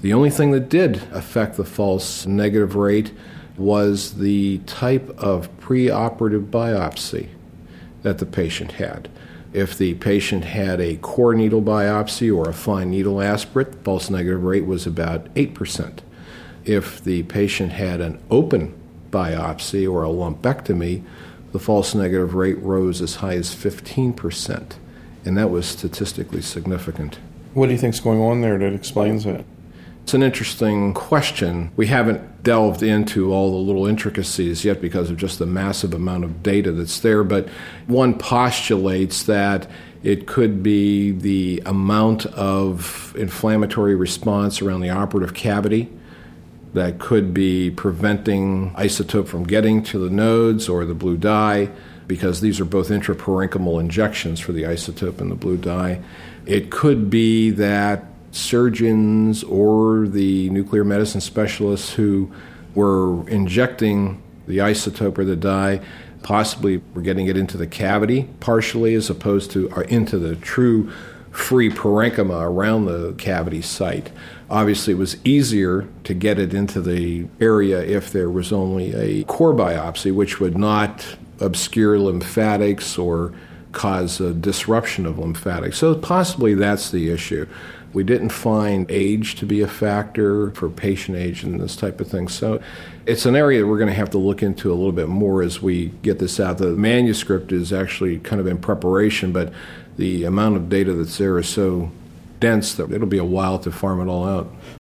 The only thing that did affect the false negative rate was the type of preoperative biopsy that the patient had. If the patient had a core needle biopsy or a fine needle aspirate, the false negative rate was about 8%. If the patient had an open biopsy or a lumpectomy, the false negative rate rose as high as 15%, and that was statistically significant. What do you think is going on there that explains that? It's an interesting question. We haven't delved into all the little intricacies yet because of just the massive amount of data that's there, but one postulates that it could be the amount of inflammatory response around the operative cavity that could be preventing isotope from getting to the nodes or the blue dye, because these are both intraparenchymal injections for the isotope and the blue dye. It could be that surgeons or the nuclear medicine specialists who were injecting the isotope or the dye possibly were getting it into the cavity partially as opposed to into the true free parenchyma around the cavity site. Obviously, it was easier to get it into the area if there was only a core biopsy, which would not obscure lymphatics or cause a disruption of lymphatics. So possibly that's the issue. We didn't find age to be a factor for patient age and this type of thing. So it's an area that we're going to have to look into a little bit more as we get this out. The manuscript is actually kind of in preparation, but the amount of data that's there is so dense that it'll be a while to farm it all out.